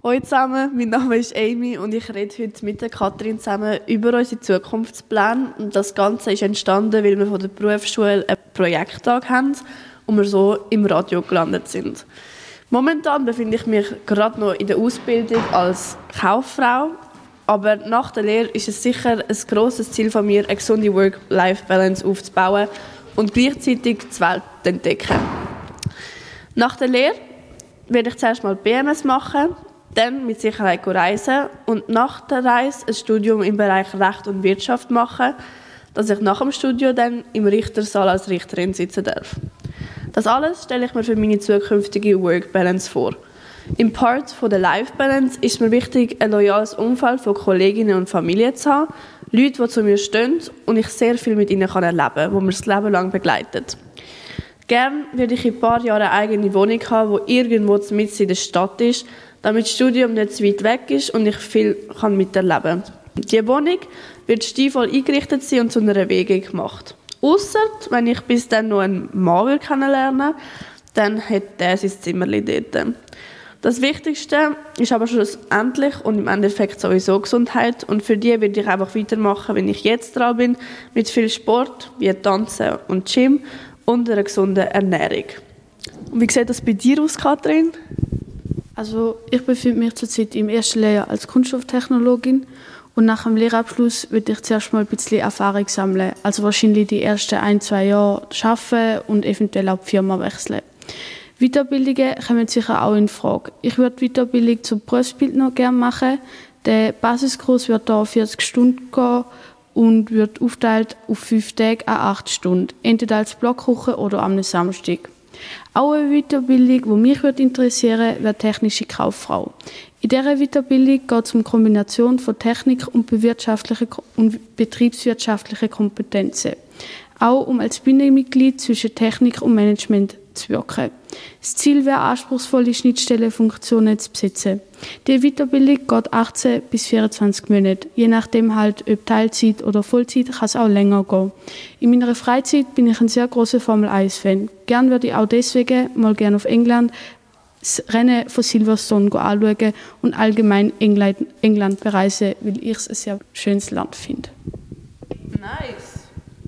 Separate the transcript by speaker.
Speaker 1: Hallo zusammen, mein Name ist Amy und ich rede heute mit der Katrin zusammen über unsere Zukunftspläne. Und das Ganze ist entstanden, weil wir von der Berufsschule einen Projekttag haben und wir so im Radio gelandet sind. Momentan befinde ich mich gerade noch in der Ausbildung als Kauffrau, aber nach der Lehre ist es sicher ein grosses Ziel von mir, eine gesunde Work-Life-Balance aufzubauen und gleichzeitig die Welt zu entdecken. Nach der Lehre werde ich zuerst mal BMS machen, dann mit Sicherheit reisen und nach der Reise ein Studium im Bereich Recht und Wirtschaft machen, dass ich nach dem Studium dann im Richtersaal als Richterin sitzen darf. Das alles stelle ich mir für meine zukünftige Work-Balance vor. Im Part von der Life-Balance ist mir wichtig, ein loyales Umfeld von Kolleginnen und Familie zu haben, Leute, die zu mir stehen und ich sehr viel mit ihnen erleben kann, die mir das Leben lang begleitet. Gerne würde ich in ein paar Jahren eine eigene Wohnung haben, die irgendwo mitten in der Stadt ist, damit das Studium nicht zu weit weg ist und ich viel miterleben kann. Diese Wohnung wird stilvoll eingerichtet sein und zu einer WG gemacht. Ausser, wenn ich bis dann noch einen Mann kennenlernen würde, dann hat er sein Zimmerchen dort. Das Wichtigste ist aber schlussendlich und im Endeffekt sowieso Gesundheit. Und für die werde ich einfach weitermachen, wenn ich jetzt dran bin, mit viel Sport, wie Tanzen und Gym und einer gesunden Ernährung. Und wie sieht das bei dir aus, Katrin?
Speaker 2: Also ich befinde mich zurzeit im ersten Lehrjahr als Kunststofftechnologin und nach dem Lehrabschluss würde ich zuerst mal ein bisschen Erfahrung sammeln. Also wahrscheinlich die ersten 1-2 Jahre arbeiten und eventuell auch die Firma wechseln. Weiterbildungen kommen sicher auch in Frage. Ich würde die Weiterbildung zum Berufsbildner gerne machen. Der Basiskurs wird hier 40 Stunden gehen und wird aufgeteilt auf 5 Tage an 8 Stunden, entweder als Blockwoche oder am Samstag. Auch eine Weiterbildung, die mich interessieren würde, wäre technische Kauffrau. In dieser Weiterbildung geht es um die Kombination von Technik und betriebswirtschaftlichen Kompetenzen. Auch um als Bindemitglied zwischen Technik und Management zu wirken. Das Ziel wäre, anspruchsvolle Schnittstellenfunktionen zu besetzen. Die Weiterbildung geht 18 bis 24 Monate. Je nachdem halt, ob Teilzeit oder Vollzeit, kann es auch länger gehen. In meiner Freizeit bin ich ein sehr großer Formel-1-Fan. Gern würde ich auch deswegen mal gerne auf England das Rennen von Silverstone anschauen und allgemein England bereisen, weil ich es ein sehr schönes Land finde.
Speaker 1: Nice!